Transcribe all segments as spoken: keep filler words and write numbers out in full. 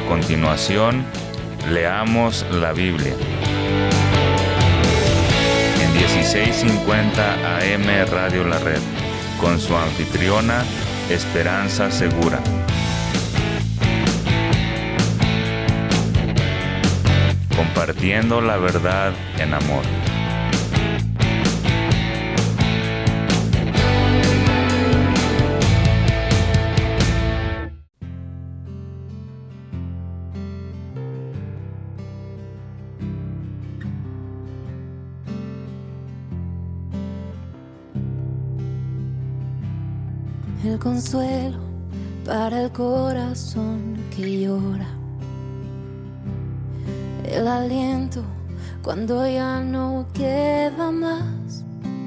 continuación, leamos la Biblia. En dieciséis cincuenta A M Radio La Red, con su anfitriona, Esperanza Segura. Compartiendo la verdad en amor. El consuelo para el corazón que llora, el aliento cuando ya no queda más,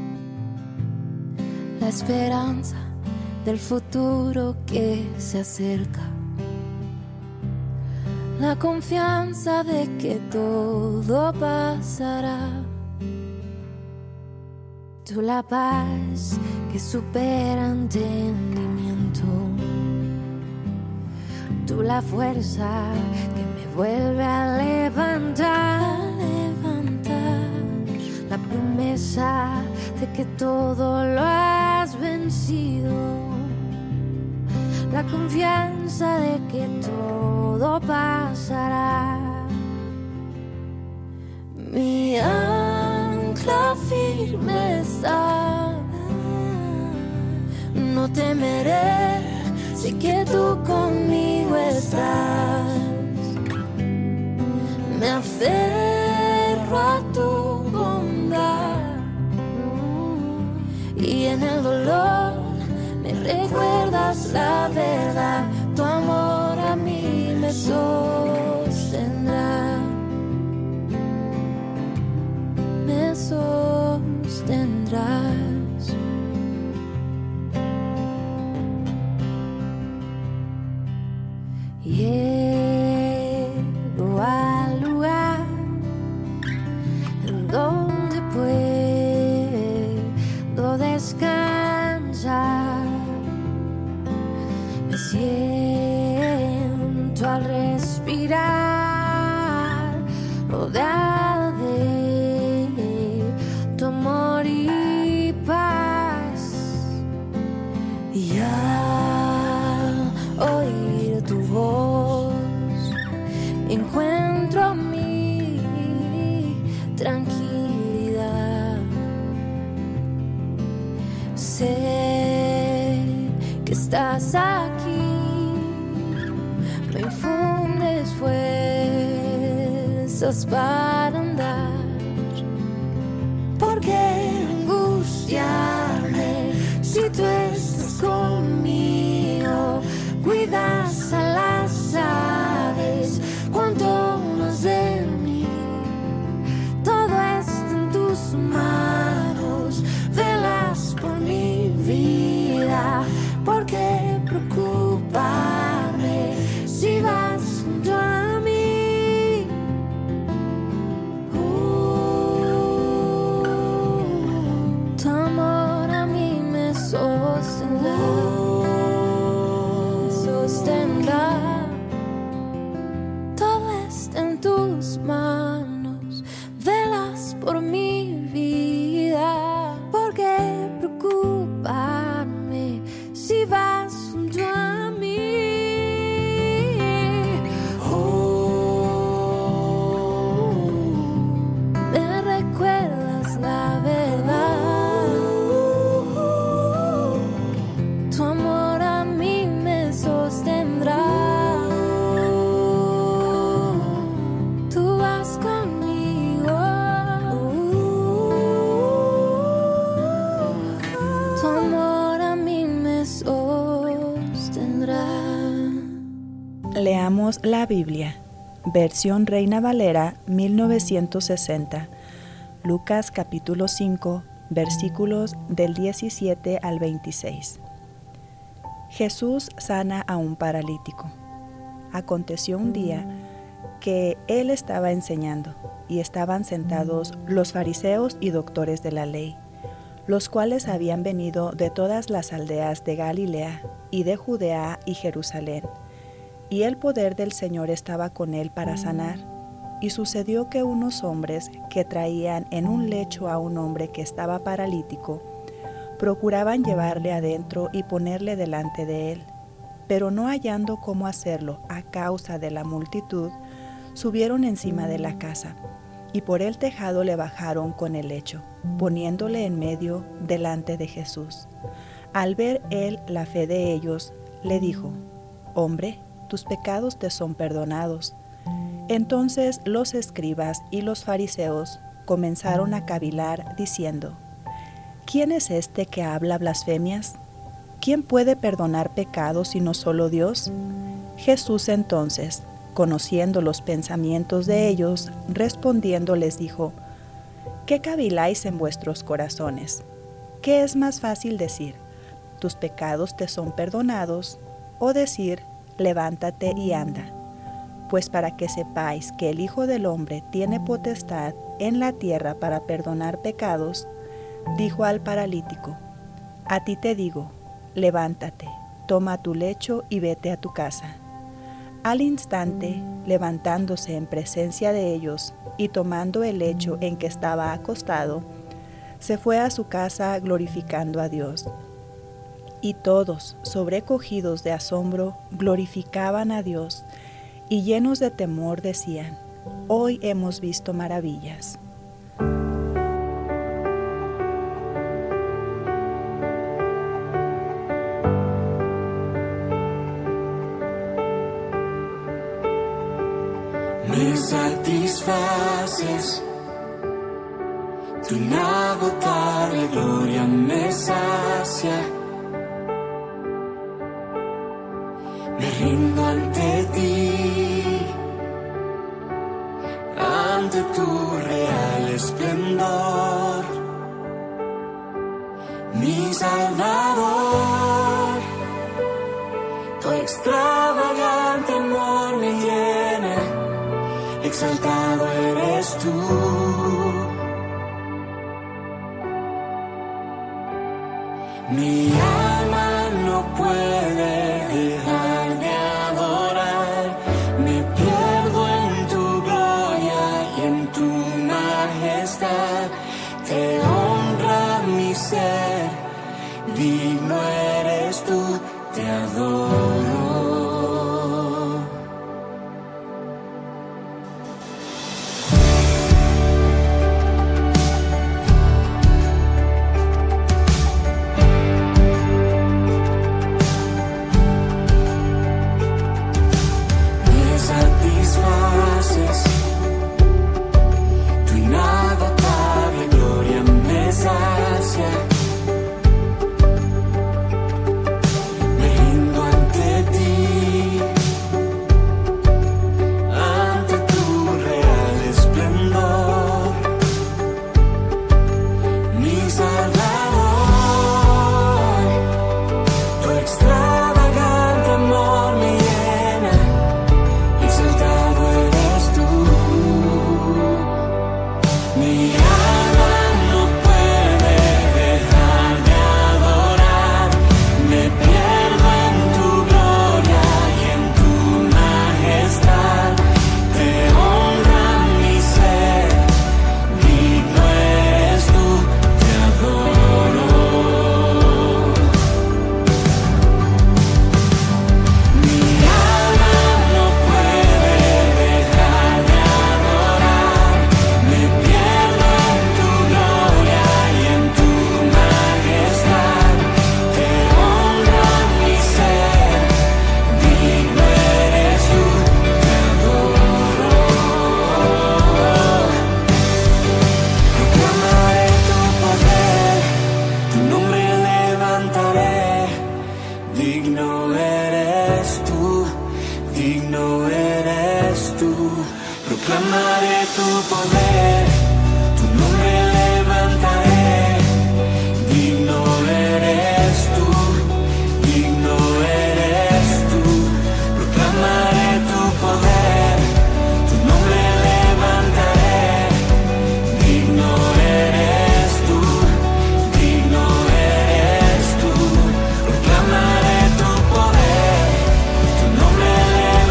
la esperanza del futuro que se acerca, la confianza de que todo pasará. Tú la paz que supera entendimiento, tú la fuerza que me vuelve a levantar, levantar, la promesa de que todo lo has vencido, la confianza de que todo pasará. Mi ancla firme está, no temeré, sé que tú conmigo estás. Me aferro a tu bondad y en el dolor me recuerdas la verdad. Tu amor a mí me sostendrá, me sostendrás. Llego al lugar en donde puedo descansar. Me siento al respirar, rodeada de tu amor y paz. Y al oír tu voz encuentro mi tranquilidad. Sé que estás aquí, me infundes fuerzas para andar. ¿Por qué angustiarme si tú estás conmigo? Cuidas a las aves, cuanto más de mí. Todo está en tus manos, velas por mi vida. ¿Por qué preocuparme si vas junto a mí? Uh, tu amor a mí me sostendrá, sostendrá. Todo está en tus manos, velas por mi vida. ¿Por qué preocuparme si vas junto a mí? Oh, me recuerdas la verdad. Tu amor a mí me sostendrá. Tú vas conmigo. Tu amor a mí me sostendrá. Leamos la Biblia, versión Reina Valera mil novecientos sesenta, Lucas capítulo cinco, versículos del diecisiete al veintiséis. Jesús sana a un paralítico. Aconteció un día que él estaba enseñando, y estaban sentados los fariseos y doctores de la ley, los cuales habían venido de todas las aldeas de Galilea y de Judea y Jerusalén, y el poder del Señor estaba con él para sanar. Y sucedió que unos hombres que traían en un lecho a un hombre que estaba paralítico, procuraban llevarle adentro y ponerle delante de él, pero no hallando cómo hacerlo a causa de la multitud, subieron encima de la casa, y por el tejado le bajaron con el lecho, poniéndole en medio delante de Jesús. Al ver él la fe de ellos, le dijo: Hombre, tus pecados te son perdonados. Entonces los escribas y los fariseos comenzaron a cavilar, diciendo: ¿Quién es este que habla blasfemias? ¿Quién puede perdonar pecados sino solo Dios? Jesús entonces, conociendo los pensamientos de ellos, respondiendo les dijo: ¿Qué caviláis en vuestros corazones? ¿Qué es más fácil decir: tus pecados te son perdonados, o decir: levántate y anda? Pues para que sepáis que el Hijo del Hombre tiene potestad en la tierra para perdonar pecados, dijo al paralítico: a ti te digo, levántate, toma tu lecho y vete a tu casa. Al instante, levantándose en presencia de ellos y tomando el lecho en que estaba acostado, se fue a su casa glorificando a Dios. Y todos, sobrecogidos de asombro, glorificaban a Dios, y llenos de temor decían: hoy hemos visto maravillas. Me satisfaces, tu inagotable gloria me sacia. Me rindo ante ti, ante tu real esplendor, mi Salvador. Tu extravagante amor me llena, exaltado eres tú. Mi alma no puede dejar de adorar, me pierdo en tu gloria y en tu majestad. Te honra mi ser, digno eres tú, te adoro. Proclamaré tu poder, tu nombre levantaré. Digno eres tú, digno eres tú. Proclamaré tu poder, tu nombre levantaré. Digno eres tú, digno eres tú. Proclamaré tu poder, tu nombre levantaré.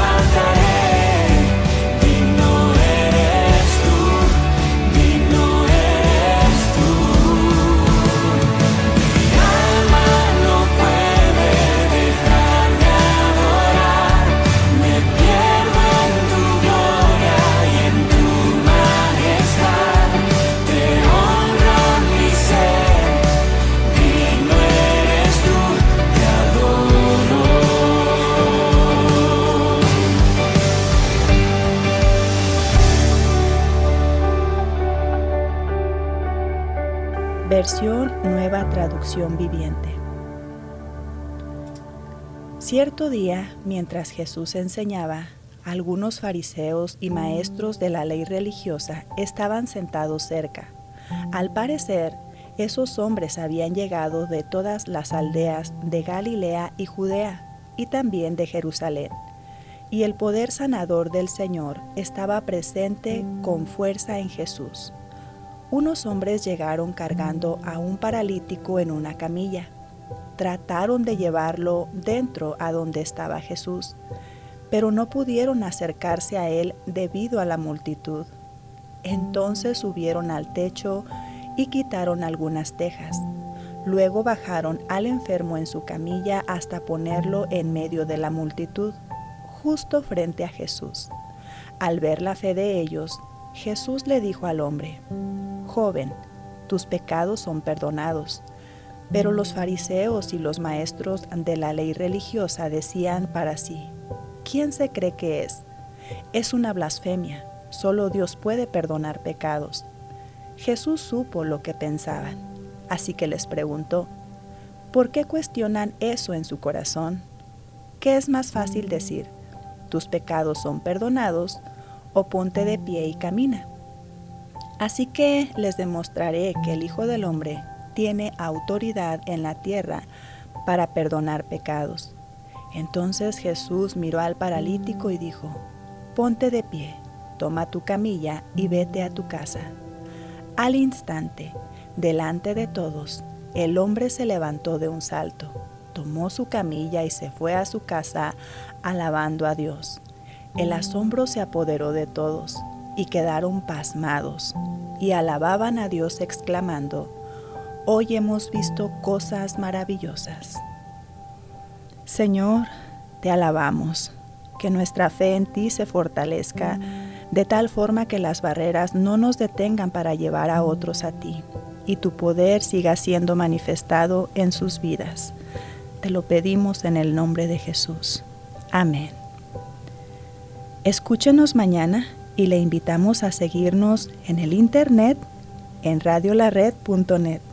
Versión Nueva Traducción Viviente. Cierto día, mientras Jesús enseñaba, algunos fariseos y maestros de la ley religiosa estaban sentados cerca. Al parecer, esos hombres habían llegado de todas las aldeas de Galilea y Judea, y también de Jerusalén. Y el poder sanador del Señor estaba presente con fuerza en Jesús. Unos hombres llegaron cargando a un paralítico en una camilla. Trataron de llevarlo dentro a donde estaba Jesús, pero no pudieron acercarse a él debido a la multitud. Entonces subieron al techo y quitaron algunas tejas. Luego bajaron al enfermo en su camilla hasta ponerlo en medio de la multitud, justo frente a Jesús. Al ver la fe de ellos, Jesús le dijo al hombre: «Joven, tus pecados son perdonados». Pero los fariseos y los maestros de la ley religiosa decían para sí: «¿Quién se cree que es? Es una blasfemia. Solo Dios puede perdonar pecados». Jesús supo lo que pensaban, así que les preguntó: «¿Por qué cuestionan eso en su corazón? ¿Qué es más fácil decir? ¿Tus pecados son perdonados? O ponte de pie y camina». Así que les demostraré que el Hijo del Hombre tiene autoridad en la tierra para perdonar pecados. Entonces Jesús miró al paralítico y dijo: «Ponte de pie, toma tu camilla y vete a tu casa». Al instante, delante de todos, el hombre se levantó de un salto, tomó su camilla y se fue a su casa alabando a Dios. El asombro se apoderó de todos y quedaron pasmados y alababan a Dios exclamando: «Hoy hemos visto cosas maravillosas». Señor, te alabamos, que nuestra fe en ti se fortalezca de tal forma que las barreras no nos detengan para llevar a otros a ti, y tu poder siga siendo manifestado en sus vidas. Te lo pedimos en el nombre de Jesús. Amén. Escúchenos mañana y le invitamos a seguirnos en el internet en radio la red punto net.